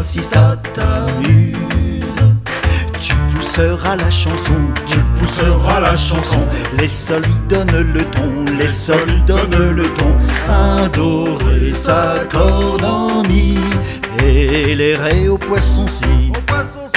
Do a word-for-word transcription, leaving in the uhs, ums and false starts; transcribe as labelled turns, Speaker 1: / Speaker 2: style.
Speaker 1: si ça t'amuse. Tu pousseras la chanson, tu pousseras la chanson. Les sols y donnent le ton, les sols y donnent le ton. Un do, ré s'accorde en mi, et les ré au poisson si.